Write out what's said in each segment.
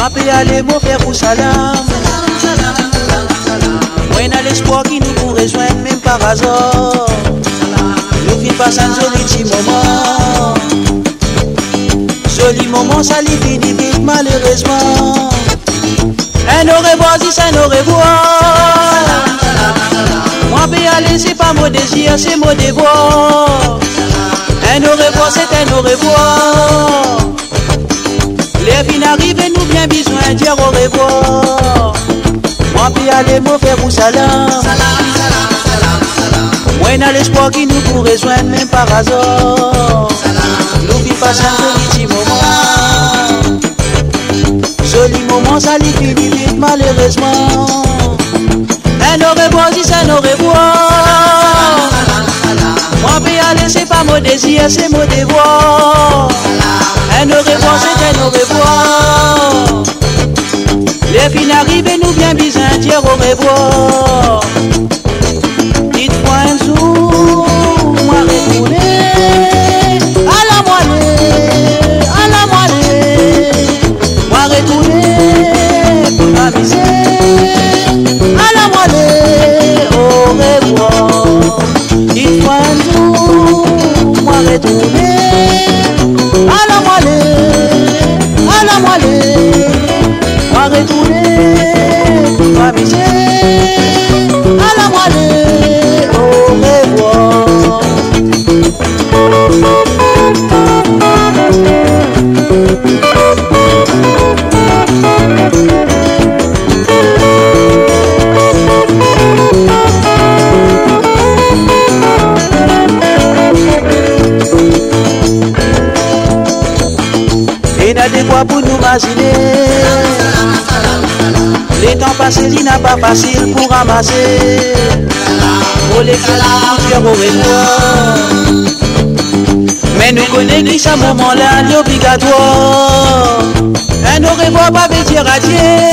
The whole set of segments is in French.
Moi peux aller mon frère pour salam. Moi n'a l'espoir qui nous pour rejoindre même par hasard. Nous vivons pas un joli petit moment. Joli moment ça lui finit vite malheureusement. Un au revoir si c'est un au revoir. Moi peux aller c'est pas mon désir c'est mon devoir. Un au revoir c'est un au revoir. Les filles arrivent et nous bien besoin de dire au revoir. Moi puis aller mon frère pour salam. Moi n'a l'espoir qui nous pour rejoindre même par hasard. Nous vivons pas un joli petit moment. Joli moment ça lui finit vite malheureusement. Un au revoir si c'est un au revoir. Moi puis aller c'est pas mon désir c'est mon devoir. Un au revoir c'est un au revoir. Les filles arrivent et nous bien besoin de dire au revoir. Dites-moi un jour, moi retourner à la moelle, moi retourner pour m'amuser à la moelle, au revoir. Dites-moi un jour, moi retourner à la moelle, moi retourner pour m'amuser à la moelle, au revoir. Et n'a des quoi pour nous imaginer. Les temps passés, il n'a pas facile pour ramasser. Pour les faire au revoir. Mais nous connaissons qui ce moment-là, c'est obligatoire. Un au revoir, pas veut dire adieu.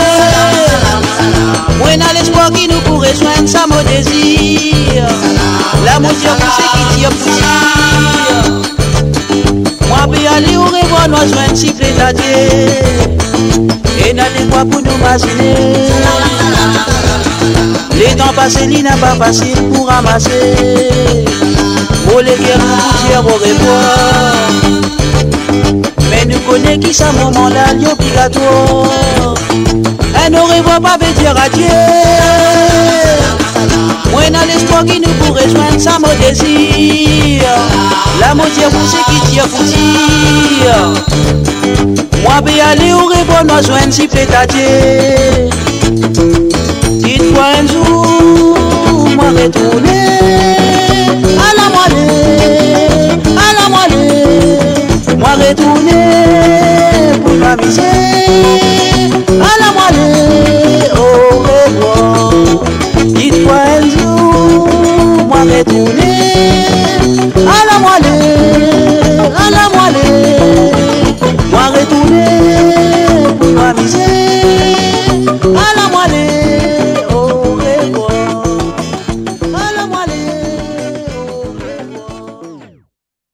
Moi, on a l'espoir qui nous pourrait joindre, ça mon désir. L'amour tire pour ceux qui tirent pour dire. Moi, puis aller au revoir, nous joindre, siffler d'adieu. Et n'a des quoi pour nous imaginer. Les temps passés, il n'a pas facile pour ramasser. Pour les guerres, pour dire au revoir. Mais nous connaissons qui ce moment-là, c'est obligatoire. Un au revoir, pas veut dire adieu. Moi, on a l'espoir qui nous pourrait joindre, ça mon désir. L'amour tire pour ceux qui tirent pour dire. Moi, vais aller au revoir, nous joindre, si fait adieu. Dites-moi un jour, moi retourner à la moelle, moi retourner pour m'amuser à la moelle, au revoir. Dites-moi un jour, moi retourner à la moelle, moi retourner